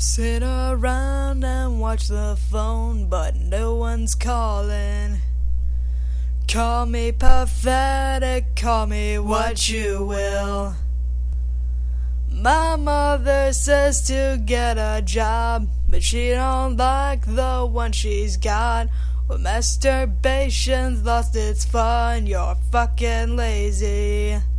Sit around and watch the phone, but no one's calling. Call me pathetic, call me what you will. My mother says to get a job, but she don't like the one she's got. When masturbation's lost its fun, you're fucking lazy.